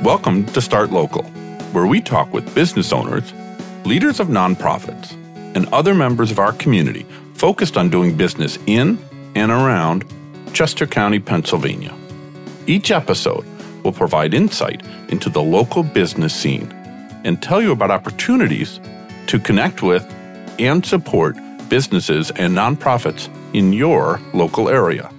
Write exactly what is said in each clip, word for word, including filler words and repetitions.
Welcome to Start Local, where we talk with business owners, leaders of nonprofits, and other members of our community focused on doing business in and around Chester County, Pennsylvania. Each episode will provide insight into the local business scene and tell you about opportunities to connect with and support businesses and nonprofits in your local area.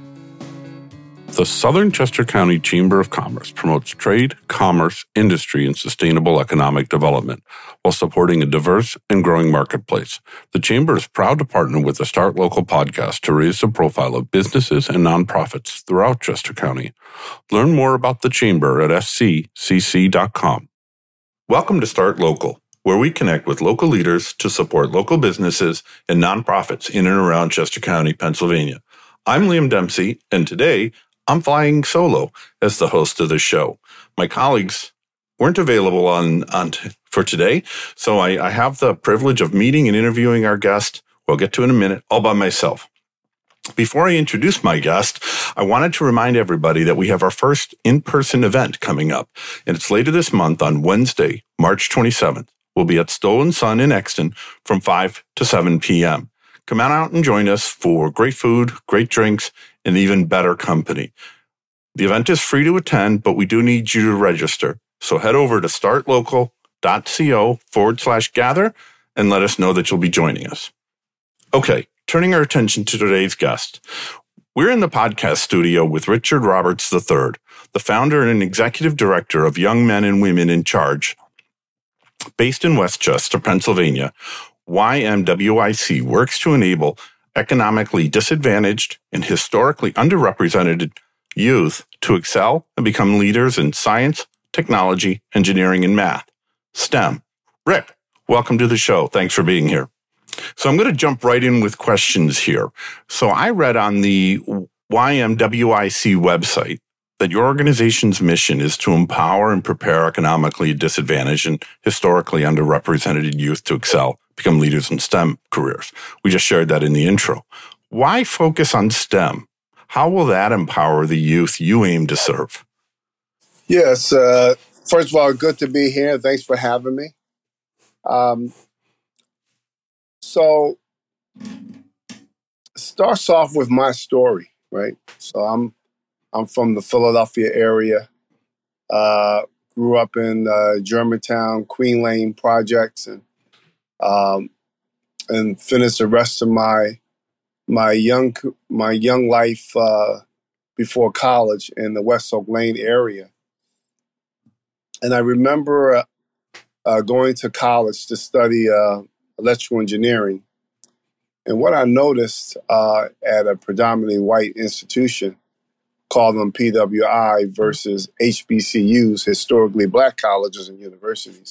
The Southern Chester County Chamber of Commerce promotes trade, commerce, industry, and sustainable economic development while supporting a diverse and growing marketplace. The Chamber is proud to partner with the Start Local podcast to raise the profile of businesses and nonprofits throughout Chester County. Learn more about the Chamber at s c c c dot com. Welcome to Start Local, where we connect with local leaders to support local businesses and nonprofits in and around Chester County, Pennsylvania. I'm Liam Dempsey, and today I'm flying solo as the host of the show. My colleagues weren't available on, on t- for today, so I, I have the privilege of meeting and interviewing our guest, we'll get to in a minute, all by myself. Before I introduce my guest, I wanted to remind everybody that we have our first in-person event coming up, and it's later this month on Wednesday, March twenty-seventh. We'll be at Stolen Sun in Exton from five to seven p.m. Come on out and join us for great food, great drinks, and even better company. The event is free to attend, but we do need you to register. So head over to startlocal.co forward slash gather and let us know that you'll be joining us. Okay, turning our attention to today's guest. We're in the podcast studio with Richard Roberts the third, the founder and executive director of Young Men and Women in Charge. Based in Westchester, Pennsylvania, Y M W I C works to enable economically disadvantaged and historically underrepresented youth to excel and become leaders in science, technology, engineering, and math. STEM. Rick, welcome to the show. Thanks for being here. So I'm going to jump right in with questions here. So I read on the Y M W I C website that your organization's mission is to empower and prepare economically disadvantaged and historically underrepresented youth to excel, become leaders in STEM careers. We just shared that in the intro. Why focus on STEM? How will that empower the youth you aim to serve? Yes. Uh, first of all, good to be here. Thanks for having me. Um, so, starts off with my story, right? So I'm I'm from the Philadelphia area. Uh, grew up in uh, Germantown, Queen Lane projects, and um, and finished the rest of my my young my young life uh, before college in the West Oak Lane area. And I remember uh, uh, going to college to study uh, electrical engineering. And what I noticed uh, at a predominantly white institution, call them P W I versus H B C Us, historically black colleges and universities.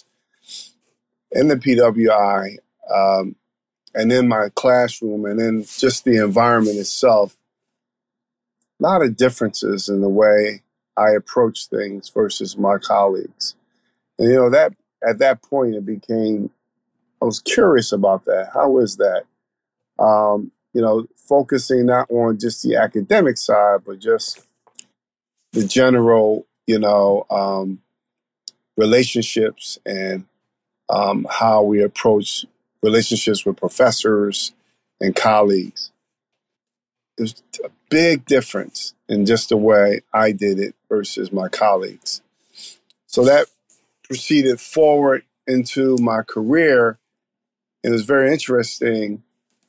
In the P W I, um, and in my classroom, and in just the environment itself, a lot of differences in the way I approach things versus my colleagues. And, you know, that at that point, it became, I was curious about that. How is that? Um, you know, focusing not on just the academic side, but just the general, you know, um, relationships and um, how we approach relationships with professors and colleagues. There's a big difference in just the way I did it versus my colleagues. So that proceeded forward into my career. And it was very interesting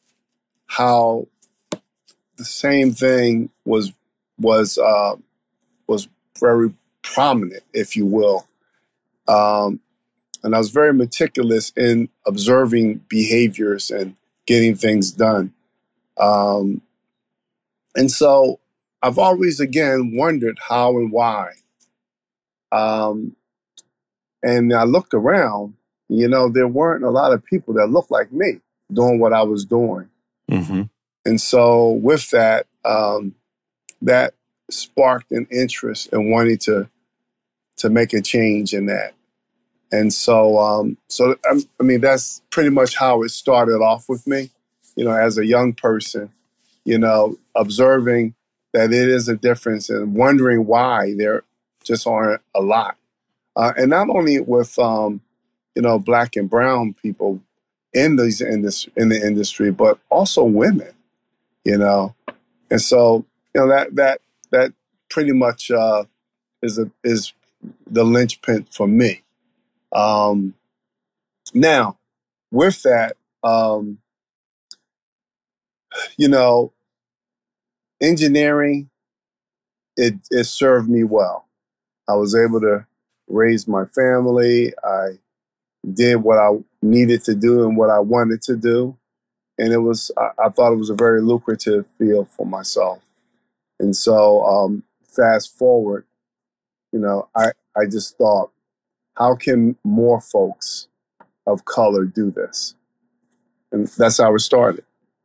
how the same thing was was uh, was very prominent, if you will. Um, and I was very meticulous in observing behaviors and getting things done. Um, and so I've always, again, wondered how and why. Um, and I looked around, you know, there weren't a lot of people that looked like me doing what I was doing. Mm-hmm. And so with that, um, that sparked an interest in wanting to to make a change in that. And so, um, so I, I mean, that's pretty much how it started off with me, you know, as a young person, you know, observing that it is a difference and wondering why there just aren't a lot uh, and not only with um, you know black and brown people in these in this in the industry, but also women. You know, and so you know that that that pretty much uh, is a is the linchpin for me. Um, now, with that, um, you know, engineering it it served me well. I was able to raise my family. I did what I needed to do and what I wanted to do, and it was I, I thought it was a very lucrative field for myself. And so, um, fast forward, you know, I I just thought, how can more folks of color do this? And that's how it started.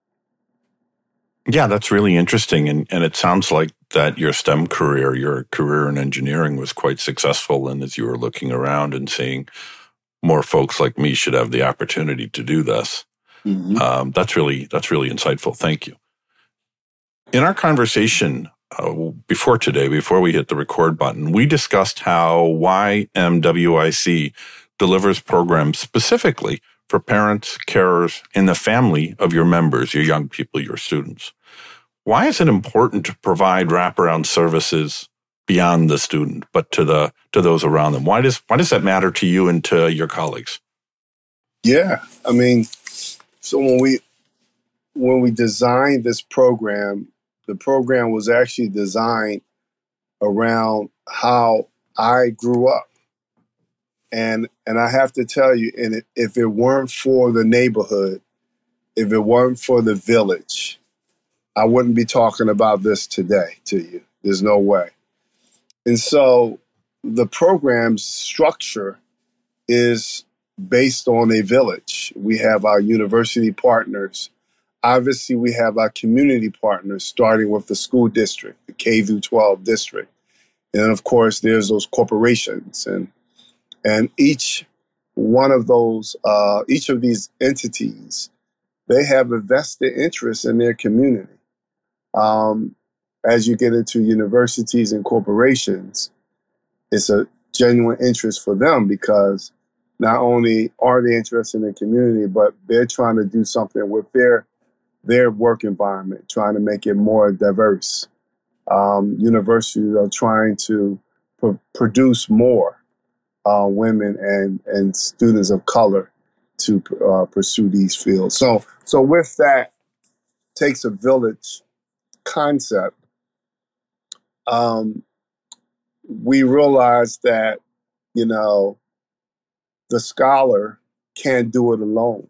Yeah, that's really interesting. And, and it sounds like that your STEM career, your career in engineering was quite successful. And as you were looking around and seeing more folks like me should have the opportunity to do this, mm-hmm. um, that's really, that's really insightful. Thank you. In our conversation uh, before today, before we hit the record button, we discussed how Y M W I C delivers programs specifically for parents, carers, and the family of your members, your young people, your students. Why is it important to provide wraparound services beyond the student, but to the to those around them? Why does why does that matter to you and to your colleagues? Yeah, I mean, so when we when we designed this program, the program was actually designed around how I grew up. And and I have to tell you, and it, if it weren't for the neighborhood, if it weren't for the village, I wouldn't be talking about this today to you. There's no way. And so the program's structure is based on a village. We have our university partners. Obviously, we have our community partners, starting with the school district, the K through twelve district. And of course, there's those corporations. And And each one of those, uh, each of these entities, they have a vested interest in their community. Um, as you get into universities and corporations, it's a genuine interest for them because not only are they interested in the community, but they're trying to do something with their their work environment, trying to make it more diverse. Um, universities are trying to pr- produce more Uh, women and and students of color to uh, pursue these fields. So so with that, takes a village concept. Um, we realize that you know the scholar can't do it alone,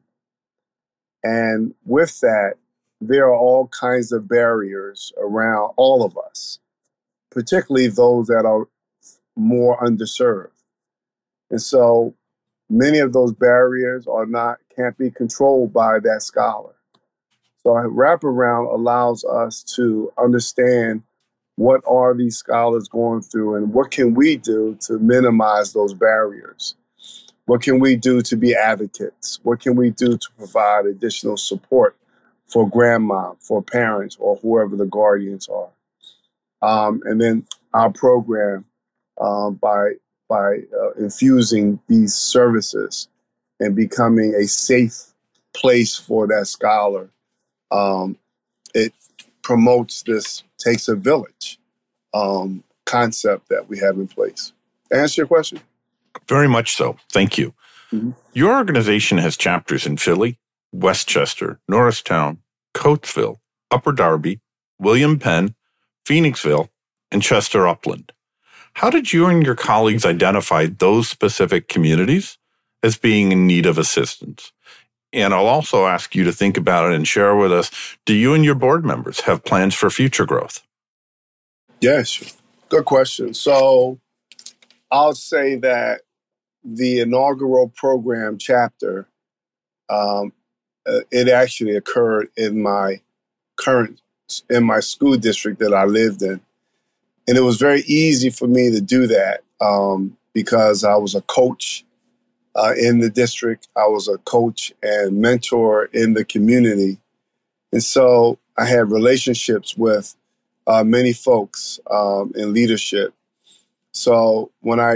and with that, there are all kinds of barriers around all of us, particularly those that are more underserved. And so many of those barriers are not can't be controlled by that scholar. So a wraparound allows us to understand what are these scholars going through and what can we do to minimize those barriers? What can we do to be advocates? What can we do to provide additional support for grandma, for parents, or whoever the guardians are? Um, and then our program, um, by by uh, infusing these services and becoming a safe place for that scholar, um, it promotes this takes a village um, concept that we have in place. Answer your question? Very much so. Thank you. Mm-hmm. Your organization has chapters in Philly, Westchester, Norristown, Coatesville, Upper Darby, William Penn, Phoenixville, and Chester Upland. How did you and your colleagues identify those specific communities as being in need of assistance? And I'll also ask you to think about it and share with us, do you and your board members have plans for future growth? Yes, good question. So I'll say that the inaugural program chapter, um, uh, it actually occurred in my current, in my school district that I lived in. And it was very easy for me to do that um, because I was a coach uh, in the district. I was a coach and mentor in the community. And so I had relationships with uh, many folks um, in leadership. So when I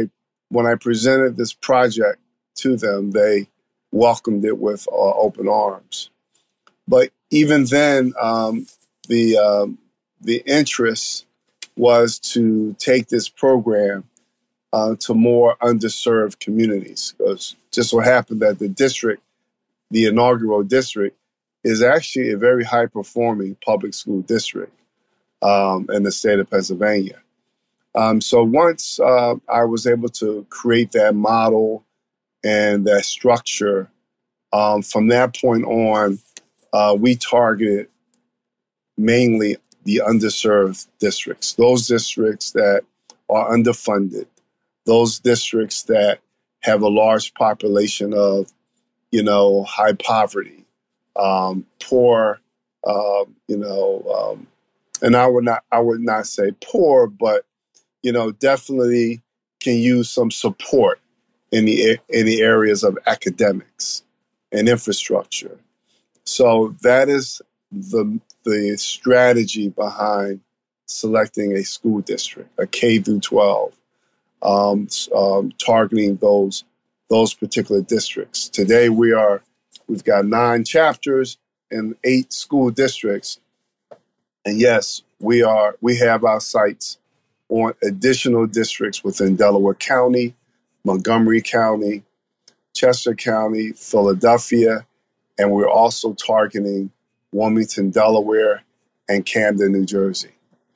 when I presented this project to them, they welcomed it with uh, open arms. But even then, um, the um, the interest was to take this program uh, to more underserved communities. Because just so happened that the district, the inaugural district, is actually a very high-performing public school district um, in the state of Pennsylvania. Um, so once uh, I was able to create that model and that structure, um, from that point on, uh, we targeted mainly the underserved districts, those districts that are underfunded, those districts that have a large population of, you know, high poverty, um, poor, uh, you know, um, and I would not, I would not say poor, but you know, definitely can use some support in the in the areas of academics and infrastructure. So that is the the strategy behind selecting a school district, a K through twelve, um, um, targeting those those particular districts. Today we are we've got nine chapters and eight school districts, and yes, we are we have our sights on additional districts within Delaware County, Montgomery County, Chester County, Philadelphia, and we're also targeting Wilmington, Delaware, and Camden, New Jersey.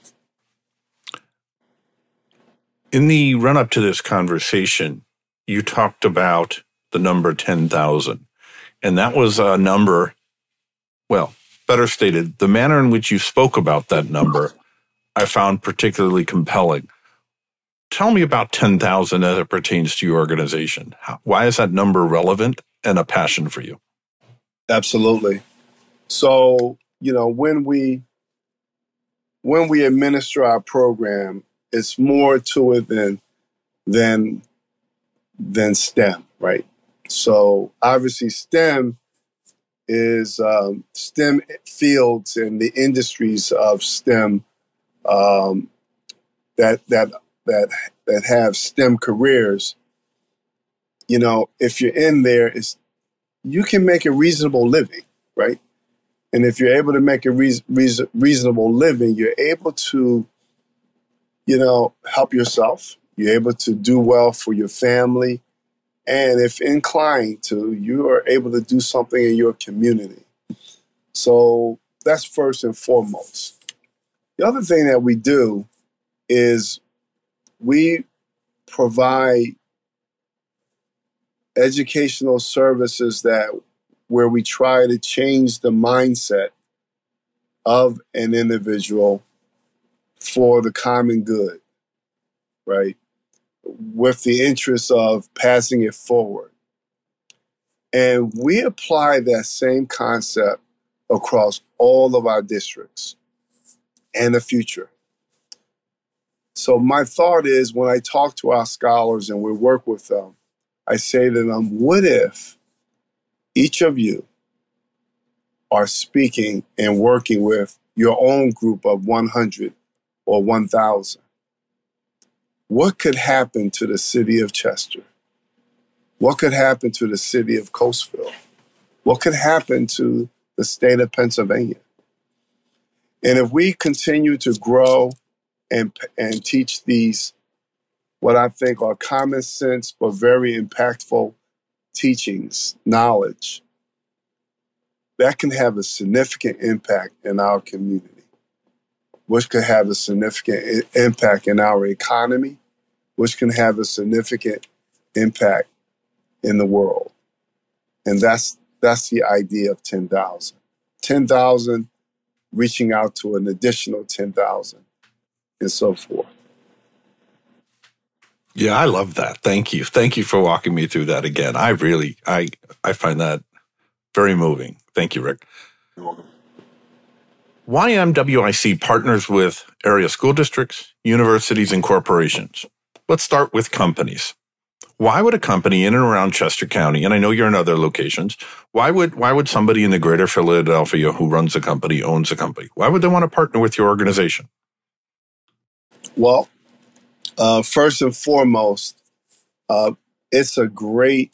In the run-up to this conversation, you talked about the number ten thousand, and that was a number, well, better stated, the manner in which you spoke about that number I found particularly compelling. Tell me about ten thousand as it pertains to your organization. How, why is that number relevant and a passion for you? Absolutely. So, you know, when we when we administer our program, it's more to it than than than STEM, right? So obviously STEM is um, STEM fields and the industries of STEM um, that that that that have STEM careers. You know, if you're in there, it's you can make a reasonable living, right? And if you're able to make a re- re- reasonable living, you're able to, you know, help yourself. You're able to do well for your family. And if inclined to, you are able to do something in your community. So that's first and foremost. The other thing that we do is we provide educational services that where we try to change the mindset of an individual for the common good, right? With the interest of passing it forward. And we apply that same concept across all of our districts and the future. So my thought is when I talk to our scholars and we work with them, I say to them, what if each of you are speaking and working with your own group of one hundred or one thousand? What could happen to the city of Chester? What could happen to the city of Coatesville? What could happen to the state of Pennsylvania? And if we continue to grow and, and teach these, what I think are common sense but very impactful teachings, knowledge, that can have a significant impact in our community, which could have a significant I- impact in our economy, which can have a significant impact in the world. And that's that's the idea of ten thousand. ten thousand reaching out to an additional ten thousand and so forth. Yeah, I love that. Thank you. Thank you for walking me through that again. I really, I, I find that very moving. Thank you, Rick. You're welcome. Y M W I C partners with area school districts, universities, and corporations. Let's start with companies. Why would a company in and around Chester County, and I know you're in other locations, why would why would somebody in the greater Philadelphia who runs a company, owns a company, why would they want to partner with your organization? Well, uh, first and foremost, Uh, it's a great,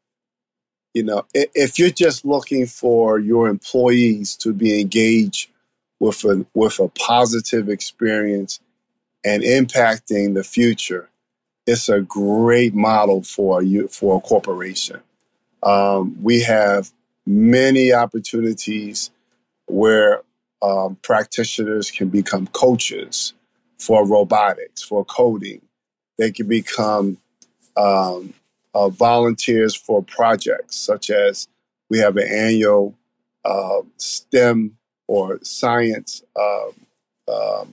you know, i- if you're just looking for your employees to be engaged with a with a positive experience and impacting the future, it's a great model for you for a corporation. Um, we have many opportunities where um, practitioners can become coaches for robotics, for coding. They can become um, uh, volunteers for projects, such as we have an annual uh, STEM or science um, um,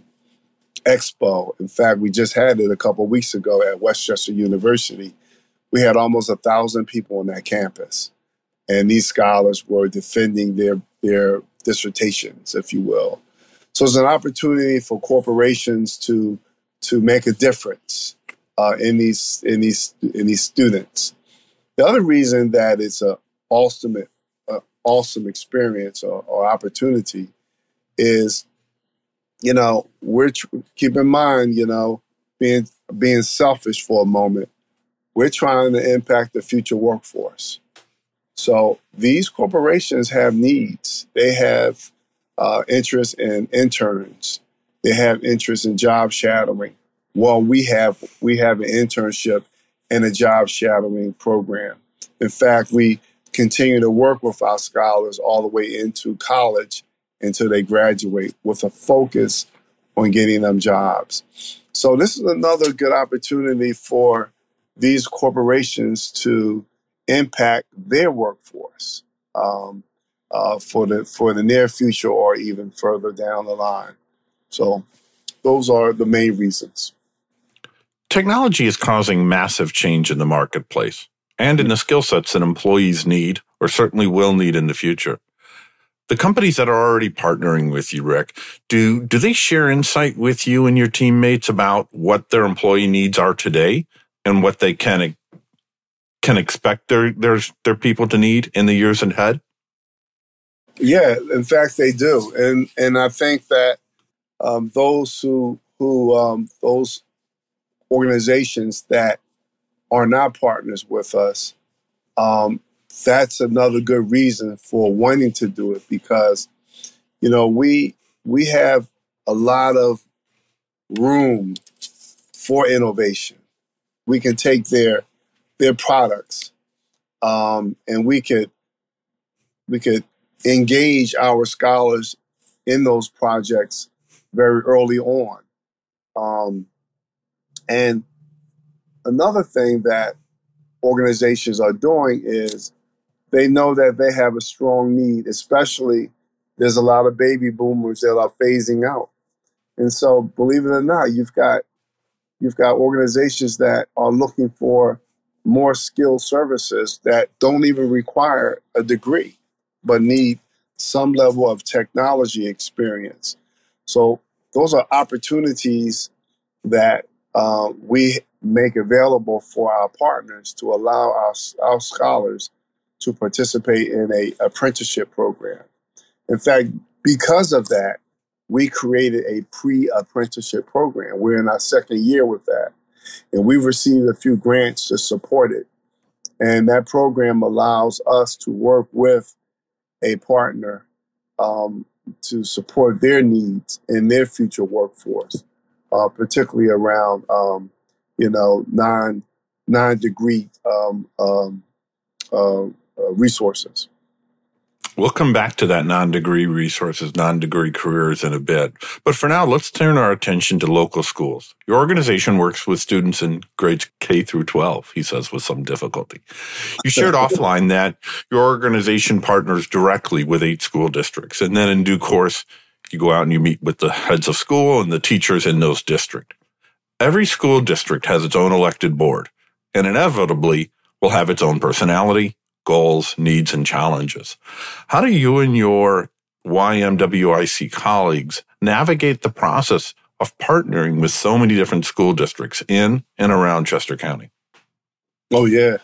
expo. In fact, we just had it a couple of weeks ago at Westchester University. We had almost a thousand people on that campus, and these scholars were defending their their dissertations, if you will. So it's an opportunity for corporations to to make a difference uh, in these in these in these students. The other reason that it's a ultimate uh, awesome experience or, or opportunity is, you know, we're tr- keep in mind, you know, being being selfish for a moment, we're trying to impact the future workforce. So these corporations have needs. They have uh, interest in interns. They have interest in job shadowing. Well, we have we have an internship and a job shadowing program. In fact, we continue to work with our scholars all the way into college until they graduate with a focus on getting them jobs. So this is another good opportunity for these corporations to impact their workforce um, uh, for the for the near future or even further down the line. So those are the main reasons. Technology is causing massive change in the marketplace and in the skill sets that employees need or certainly will need in the future. The companies that are already partnering with you, Rick, do do they share insight with you and your teammates about what their employee needs are today and what they can can expect their their their people to need in the years ahead? Yeah, in fact, they do, and and I think that um, those who who um, those organizations that are not partners with us, um, that's another good reason for wanting to do it because you know we we have a lot of room for innovation. We can take their their products um, and we could we could engage our scholars in those projects very early on. Um, and another thing that organizations are doing is they know that they have a strong need, especially there's a lot of baby boomers that are phasing out. And so, believe it or not, you've got you've got organizations that are looking for more skilled services that don't even require a degree, but need some level of technology experience. So those are opportunities that uh, we make available for our partners to allow our, our scholars to participate in a apprenticeship program. In fact, because of that, we created a pre-apprenticeship program. We're in our second year with that, and we've received a few grants to support it. And that program allows us to work with a partner um, to support their needs in their future workforce, uh, particularly around, um, you know, non non degree um, um, uh, uh, resources. We'll come back to that non-degree resources, non-degree careers in a bit. But for now, let's turn our attention to local schools. Your organization works with students in grades K through twelve, he says with some difficulty. You shared offline that your organization partners directly with eight school districts. And then in due course, you go out and you meet with the heads of school and the teachers in those districts. Every school district has its own elected board and inevitably will have its own personality, goals, needs, and challenges. How do you and your Y M W I C colleagues navigate the process of partnering with so many different school districts in and around Chester County? Oh, yeah.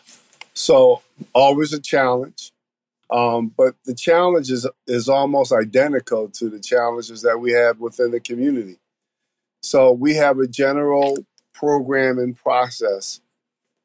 So always a challenge. Um, but the challenge is, is almost identical to the challenges that we have within the community. So we have a general program and process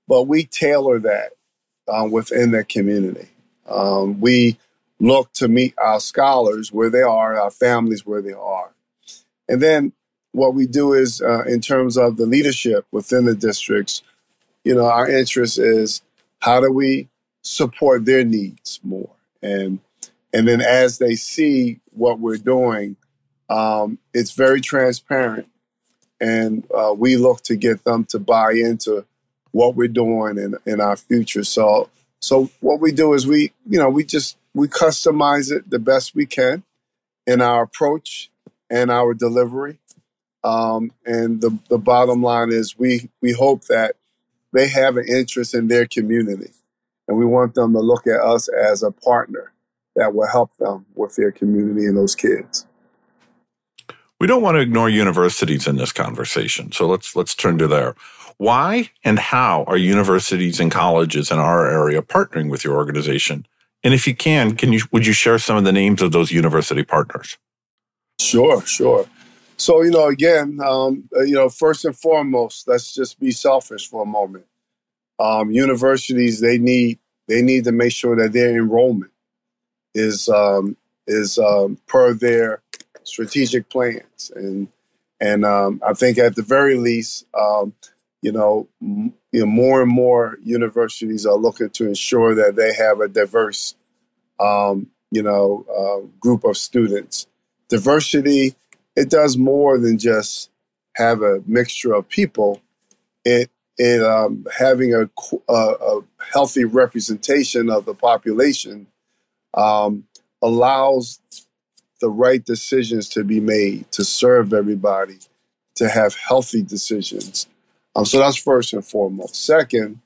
but we tailor that uh, within the community. Um, we look to meet our scholars where they are, our families where they are. And then what we do is, uh, in terms of the leadership within the districts, you know, our interest is how do we support their needs more? And and then as they see what we're doing, um, it's very transparent. And uh, we look to get them to buy into what we're doing in, in our future. So so what we do is we, you know, we just, we customize it the best we can in our approach and our delivery. Um, and the, the bottom line is we we hope that they have an interest in their community. And we want them to look at us as a partner that will help them with their community and those kids. We don't want to ignore universities in this conversation, so let's let's turn to there. Why and how are universities and colleges in our area partnering with your organization? And if you can, can you would you share some of the names of those university partners? Sure, sure. So, you know, again, um, you know, first and foremost, let's just be selfish for a moment. Um, universities, they need they need to make sure that their enrollment is um, is um, per their strategic plans, and and um, I think at the very least, um, you know, m- you know, more and more universities are looking to ensure that they have a diverse, um, you know, uh, group of students. Diversity, it does more than just have a mixture of people. It it um, having a, a, a healthy representation of the population um, allows the right decisions to be made to serve everybody, to have healthy decisions. Um, so that's first and foremost. Second,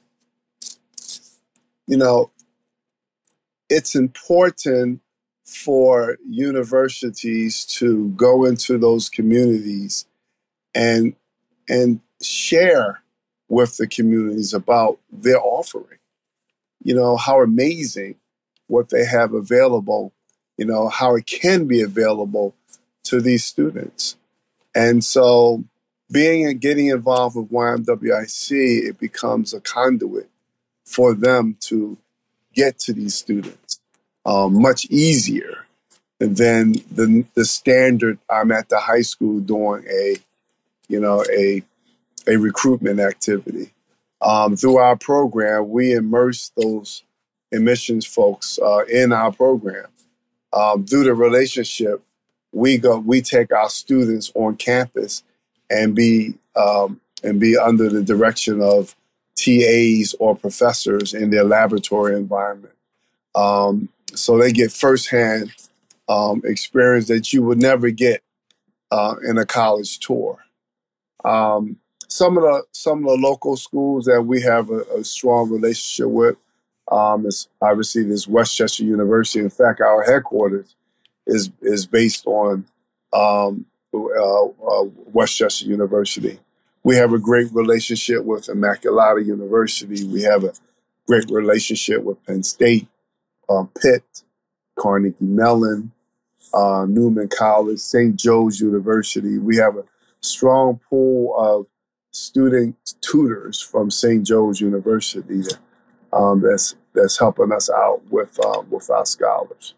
you know, it's important for universities to go into those communities and and share with the communities about their offering. You know, how amazing what they have available, you know, how it can be available to these students. And so being and getting involved with Y M W I C, it becomes a conduit for them to get to these students um, much easier than the, the standard I'm at the high school doing a, you know, a, a recruitment activity. Um, through our program, we immerse those admissions folks uh, in our program. Um, through the relationship, we go, we take our students on campus and be um, and be under the direction of T As or professors in their laboratory environment. Um, so they get firsthand um, experience that you would never get uh, in a college tour. Um, some of the some of the local schools that we have a, a strong relationship with um, is obviously this Westchester University. In fact, our headquarters is is based on um, uh, uh, Westchester University. We have a great relationship with Immaculata University. We have a great relationship with Penn State, um, Pitt, Carnegie Mellon, uh, Newman College, Saint Joe's University. We have a strong pool of student tutors from Saint Joe's University that, um, that's that's helping us out with uh, with our scholars.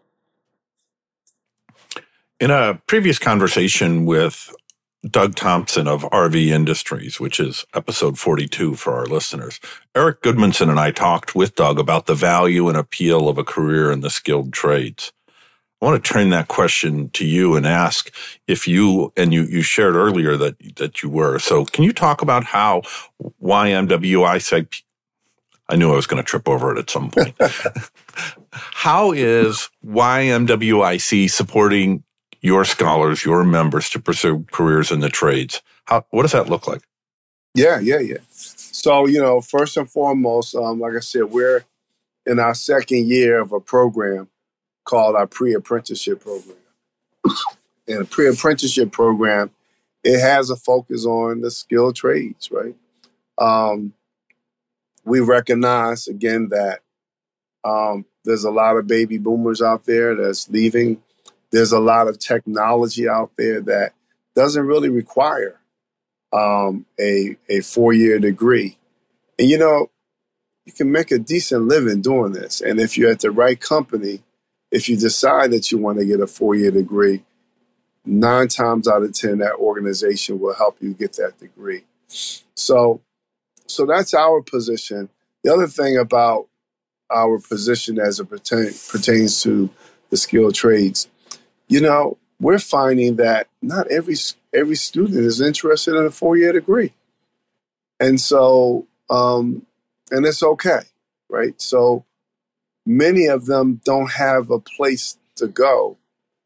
In a previous conversation with Doug Thompson of R V Industries, which is episode forty-two for our listeners, Eric Goodmanson and I talked with Doug about the value and appeal of a career in the skilled trades. I want to turn that question to you and ask if you, and you, you shared earlier that, that you were. So can you talk about how Y M W I C, I knew I was going to trip over it at some point. How is Y M W I C supporting your scholars, your members to pursue careers in the trades? How, what does that look like? Yeah, yeah, yeah. So, you know, first and foremost, um, like I said, we're in our second year of a program called our pre-apprenticeship program. And a pre-apprenticeship program, it has a focus on the skilled trades, right? Um, we recognize, again, that um, there's a lot of baby boomers out there that's leaving. There's a lot of technology out there that doesn't really require um, a, a four-year degree. And, you know, you can make a decent living doing this. And if you're at the right company, if you decide that you want to get a four-year degree, nine times out of ten, that organization will help you get that degree. So, so that's our position. The other thing about our position as it pertain, pertains to the skilled trades, you know, we're finding that not every every student is interested in a four-year degree. And so, um, and it's okay, right? So many of them don't have a place to go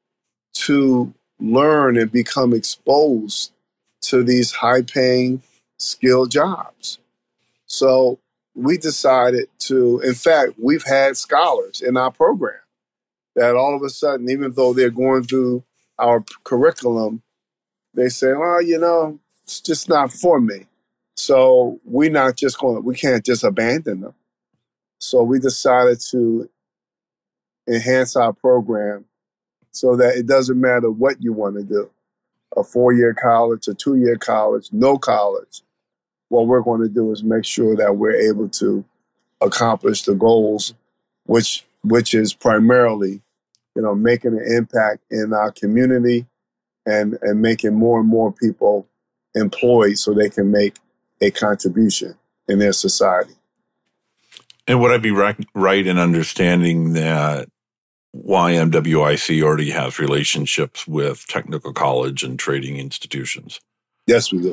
to learn and become exposed to these high-paying, skilled jobs. So we decided to, in fact, we've had scholars in our program that all of a sudden, even though they're going through our curriculum, they say, well, you know, it's just not for me. So we're not just going to, we can't just abandon them. So we decided to enhance our program so that it doesn't matter what you want to do, a four-year college, a two-year college, no college. What we're going to do is make sure that we're able to accomplish the goals, which which is primarily, you know, making an impact in our community and, and making more and more people employed so they can make a contribution in their society. And would I be right, right in understanding that Y M W I C already has relationships with technical college and trading institutions? Yes, we do.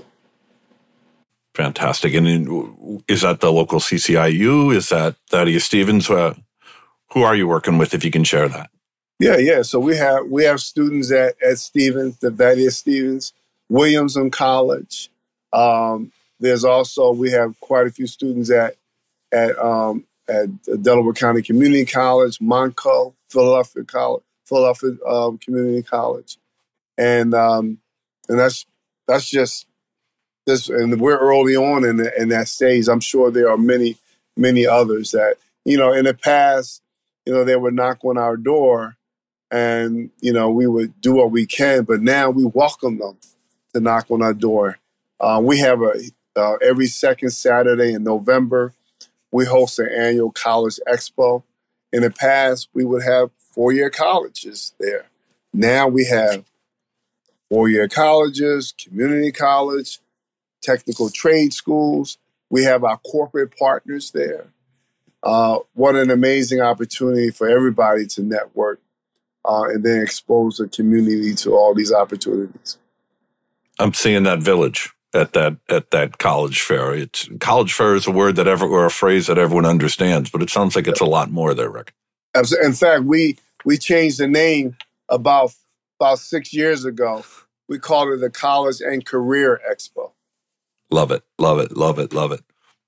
Fantastic. And in, is that the local C C I U? Is that Thaddeus Stevens? Uh, who are you working with, if you can share that? Yeah, yeah. So we have we have students at, at Stevens, the Thaddeus Stevens, Williamson College. Um, there's also, we have quite a few students at at um, at Delaware County Community College, Monco, Philadelphia College, Philadelphia um, Community College, and um, and that's that's just this. And we're early on in the, in that stage. I'm sure there are many many others that, you know, in the past, you know, they would knock on our door, and you know, we would do what we can. But now we welcome them to knock on our door. Uh, we have a uh, every second Saturday in November, we host an annual college expo. In the past, we would have four-year colleges there. Now we have four-year colleges, community college, technical trade schools. We have our corporate partners there. Uh, what an amazing opportunity for everybody to network uh, and then expose the community to all these opportunities. I'm seeing that village at that at that college fair. It's college fair is a word that ever or a phrase that everyone understands, but it sounds like it's a lot more there, Rick. In fact, we we changed the name about about six years ago. We called it the College and Career Expo. Love it, love it, love it, love it.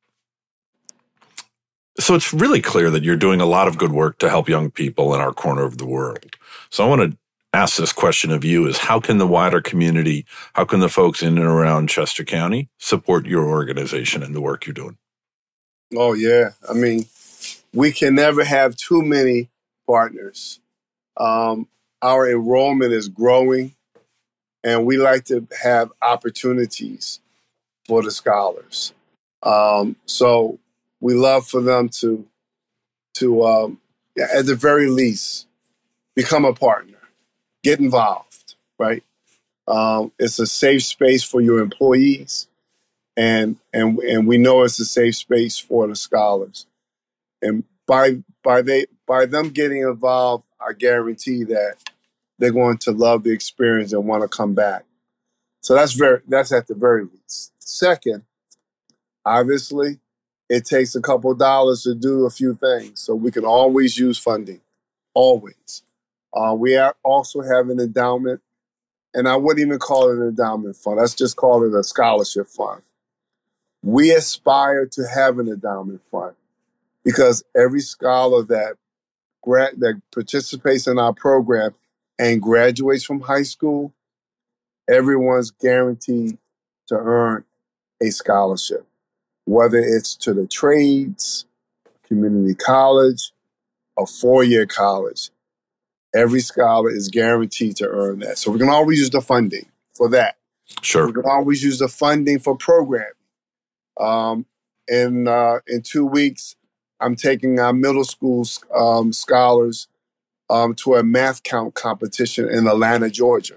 So it's really clear that you're doing a lot of good work to help young people in our corner of the world. So I want to ask this question of you: is how can the wider community, how can the folks in and around Chester County support your organization and the work you're doing? Oh, yeah. I mean, we can never have too many partners. Um, our enrollment is growing, and we like to have opportunities for the scholars. Um, so we love for them to, to um, at the very least, become a partner, get involved, right? Um, it's a safe space for your employees, and and and we know it's a safe space for the scholars. And by by they by them getting involved, I guarantee that they're going to love the experience and want to come back. So that's very that's at the very least. Second, obviously, it takes a couple of dollars to do a few things, so we can always use funding, always. Uh, we are also have an endowment, and I wouldn't even call it an endowment fund. Let's just call it a scholarship fund. We aspire to have an endowment fund because every scholar that grad that participates in our program and graduates from high school, everyone's guaranteed to earn a scholarship, whether it's to the trades, community college, a four-year college. Every scholar is guaranteed to earn that. So we can always use the funding for that. Sure. We can always use the funding for programming. Um, in uh, in two weeks, I'm taking our middle school um, scholars um, to a math count competition in Atlanta, Georgia.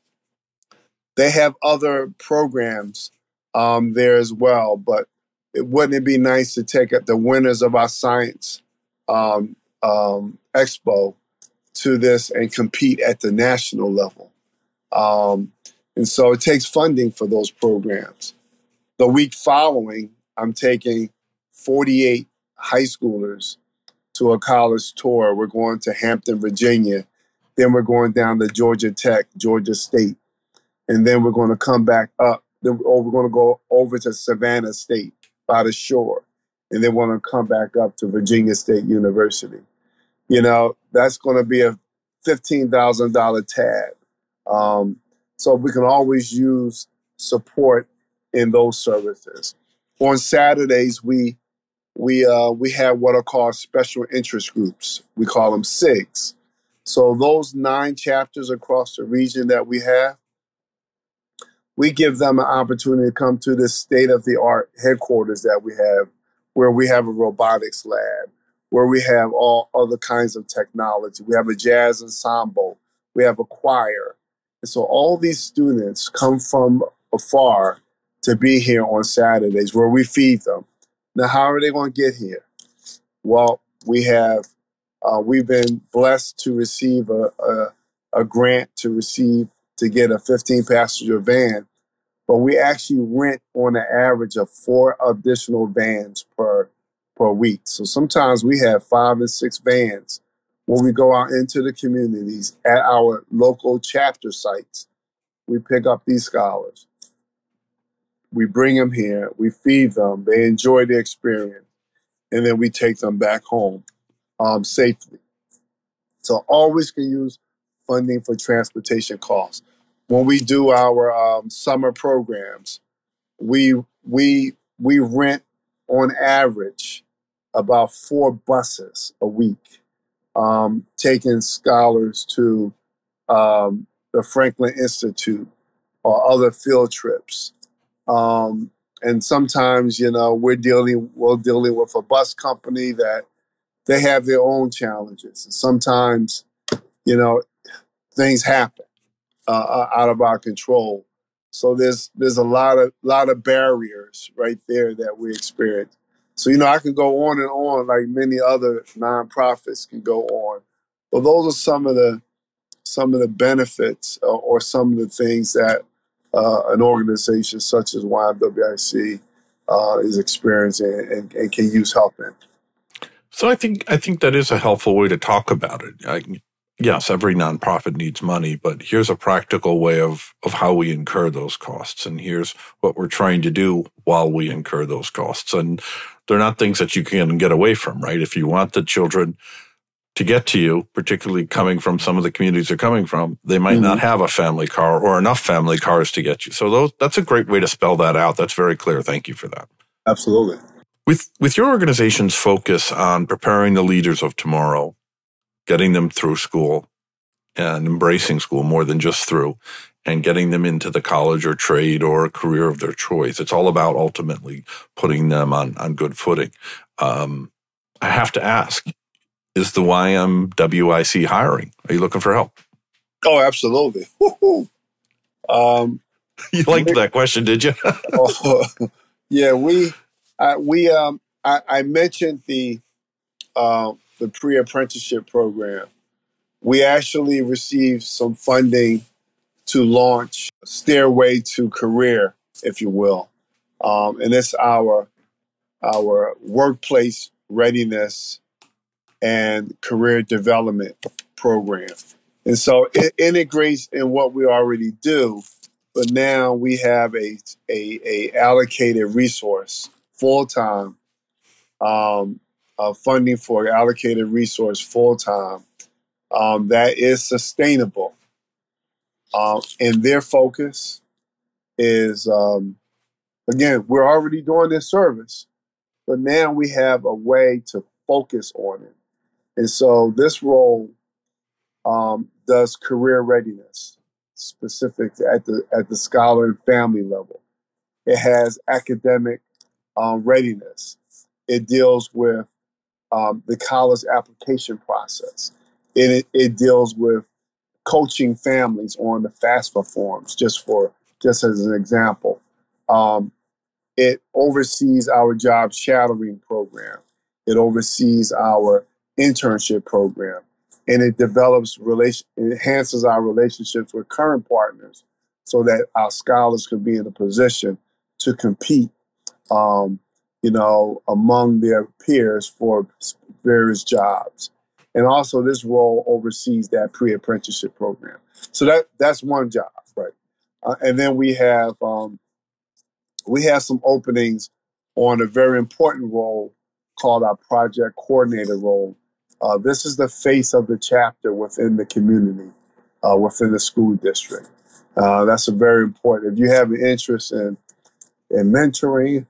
They have other programs um, there as well, but it, wouldn't it be nice to take up the winners of our science um, um, expo to this and compete at the national level? Um, and so it takes funding for those programs. The week following, I'm taking forty-eight high schoolers to a college tour. We're going to Hampton, Virginia. Then we're going down to Georgia Tech, Georgia State. And then we're going to come back up. Then or we're going to go over to Savannah State by the shore. And then we're going to come back up to Virginia State University. You know, that's going to be a fifteen thousand dollars tab. Um, so we can always use support in those services. On Saturdays, we we uh, we have what are called special interest groups. We call them S I Gs. So those nine chapters across the region that we have, we give them an opportunity to come to this state-of-the-art headquarters that we have, where we have a robotics lab, where we have all other kinds of technology. We have a jazz ensemble. We have a choir. And so all these students come from afar to be here on Saturdays where we feed them. Now, how are they going to get here? Well, we have, uh, we've been blessed to receive a, a, a grant to receive, to get a fifteen passenger van, but we actually rent on an average of four additional vans per, per week. So sometimes we have five and six vans when we go out into the communities at our local chapter sites. We pick up these scholars. We bring them here. We feed them. They enjoy the experience. And then we take them back home um, safely. So always can use funding for transportation costs. When we do our um, summer programs, we we we rent on average about four buses a week, um, taking scholars to um, the Franklin Institute or other field trips. Um, and sometimes, you know, we're dealing we're dealing with a bus company that they have their own challenges. And sometimes, you know, things happen uh, out of our control. So there's there's a lot of lot of barriers right there that we experience. So, you know, I can go on and on like many other nonprofits can go on. But those are some of the some of the benefits uh, or some of the things that uh, an organization such as Y M W I C uh, is experiencing and, and can use help in. So I think I think that is a helpful way to talk about it. I, yes, every nonprofit needs money, but here's a practical way of, of how we incur those costs. And here's what we're trying to do while we incur those costs. And they're not things that you can get away from, right? If you want the children to get to you, particularly coming from some of the communities they're coming from, they might mm-hmm. not have a family car or enough family cars to get you. So those, that's a great way to spell that out. That's very clear. Thank you for that. Absolutely. With with your organization's focus on preparing the leaders of tomorrow, getting them through school and embracing school more than just through, and getting them into the college or trade or career of their choice, it's all about ultimately putting them on, on good footing. Um, I have to ask, is the Y M W I C hiring? Are you looking for help? Oh, absolutely. Um, you liked we, that question, did you? oh, yeah, we... Uh, we um, I, I mentioned the uh, the pre-apprenticeship program. We actually received some funding to launch Stairway to Career, if you will, um, and it's our our workplace readiness and career development program. And so it integrates in what we already do, but now we have a a, a allocated resource full-time, um, uh, funding for allocated resource full-time um, that is sustainable. Um, and their focus is, um, again, we're already doing this service, but now we have a way to focus on it. And so this role um, does career readiness, specific at the at the scholar and family level. It has academic um, readiness. It deals with um, the college application process. It, it deals with coaching families on the FAFSA forms, just for just as an example. Um, it oversees our job shadowing program. It oversees our internship program, and it develops relation, it enhances our relationships with current partners, so that our scholars can be in a position to compete, um, you know, among their peers for various jobs. And also, this role oversees that pre-apprenticeship program. So that that's one job, right? Uh, and then we have um, we have some openings on a very important role called our project coordinator role. Uh, this is the face of the chapter within the community, uh, within the school district. Uh, that's a very important. If you have an interest in in mentoring,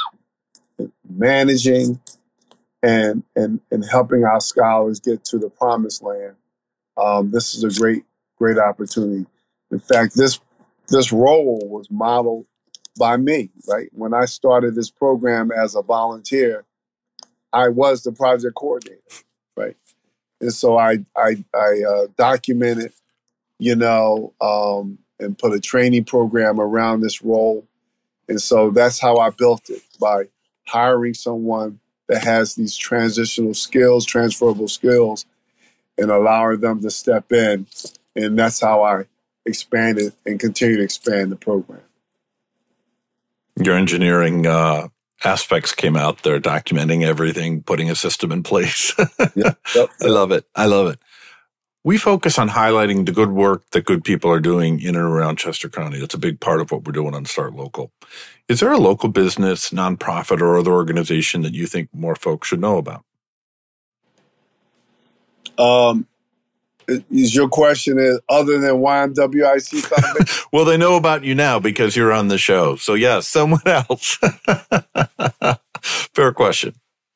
managing, and and and helping our scholars get to the promised land, um, this is a great great opportunity. In fact, this this role was modeled by me. Right when I started this program as a volunteer, I was the project coordinator. Right, and so I I, I uh, documented, you know, um, and put a training program around this role. And so that's how I built it, by hiring someone that has these transitional skills, transferable skills, and allowing them to step in. And that's how I expanded and continue to expand the program. Your engineering uh, aspects came out there, documenting everything, putting a system in place. Yep, yep, yep. I love it. I love it. We focus on highlighting the good work that good people are doing in and around Chester County. That's a big part of what we're doing on Start Local. Is there a local business, nonprofit, or other organization that you think more folks should know about? Um, is your question is other than Y M W I C Foundation? Well, they know about you now because you're on the show. So, yes, someone else. Fair question.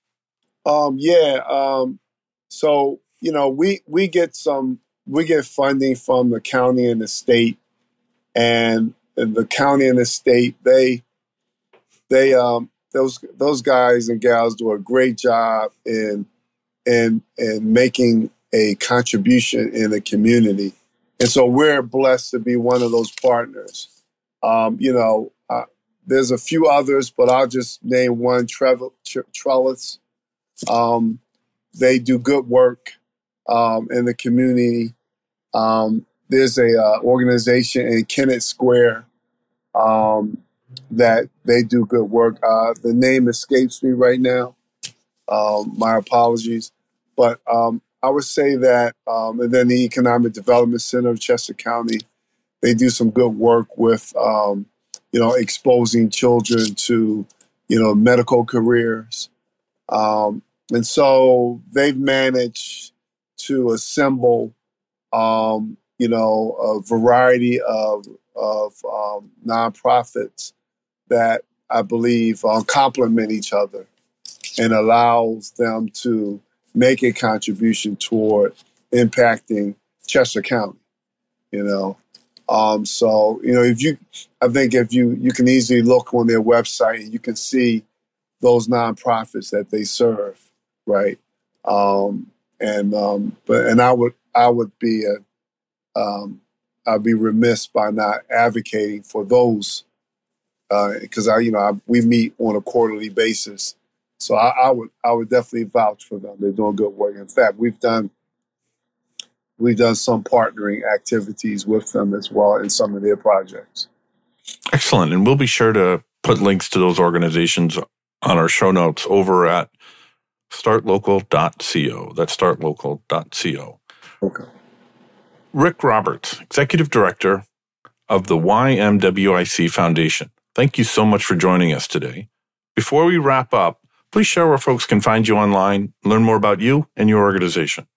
Um, yeah. Um, so, you know, we, we get some, we get funding from the county and the state, and, and the county and the state, they, they, um, those, those guys and gals do a great job in, in, in making a contribution in the community. And so we're blessed to be one of those partners. Um, you know, uh, there's a few others, but I'll just name one, Trevor, Trellis. Um, they do good work um, in the community. Um, there's a uh, organization in Kennett Square um, that they do good work. Uh, the name escapes me right now. Um, my apologies. But um, I would say that, um, and then the Economic Development Center of Chester County, they do some good work with, um, you know, exposing children to, you know, medical careers. Um, and so they've managed to assemble, um, you know, a variety of, of um, nonprofits that I believe uh, complement each other and allows them to make a contribution toward impacting Chester County, you know. Um, so, you know, if you, I think if you, you can easily look on their website and you can see those nonprofits that they serve, right? Um, and um, but and I would I would be a, um, I'd be remiss by not advocating for those because uh, I you know I, we meet on a quarterly basis, so I, I would I would definitely vouch for them. They're doing good work. In fact, we've done we've done some partnering activities with them as well in some of their projects. Excellent, and we'll be sure to put links to those organizations on our show notes over at start local dot co. That's start local dot co. Okay. Rick Roberts, Executive Director of the Y M W I C Foundation. Thank you so much for joining us today. Before we wrap up, please share where folks can find you online, learn more about you and your organization.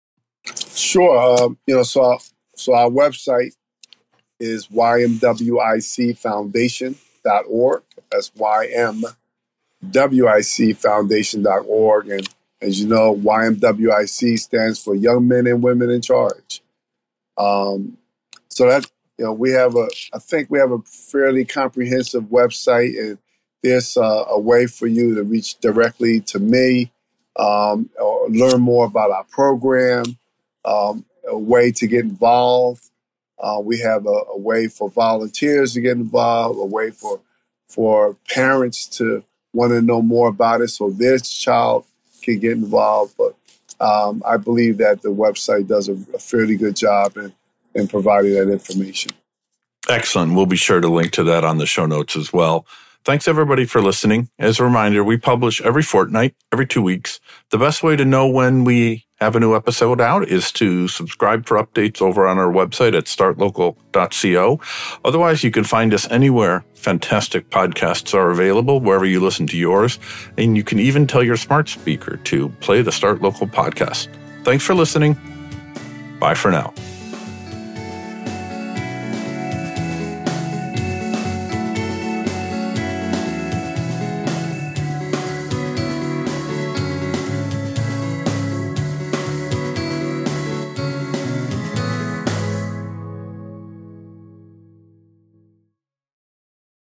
Sure. Um, you know, so so our website is y m w i c foundation dot org. That's Y M W I C foundation dot org. And as you know, Y M W I C stands for Young Men and Women in Charge. Um, so that, you know, we have a, I think we have a fairly comprehensive website, and there's uh, a way for you to reach directly to me um, or learn more about our program, um, a way to get involved. Uh, we have a, a way for volunteers to get involved, a way for for parents to want to know more about it so their child can get involved. But um, I believe that the website does a, a fairly good job in, in providing that information. Excellent. We'll be sure to link to that on the show notes as well. Thanks, everybody, for listening. As a reminder, we publish every fortnight, every two weeks. The best way to know when we have a new episode out is to subscribe for updates over on our website at start local dot co. Otherwise, you can find us anywhere fantastic podcasts are available, wherever you listen to yours. And you can even tell your smart speaker to play the Start Local podcast. Thanks for listening. Bye for now.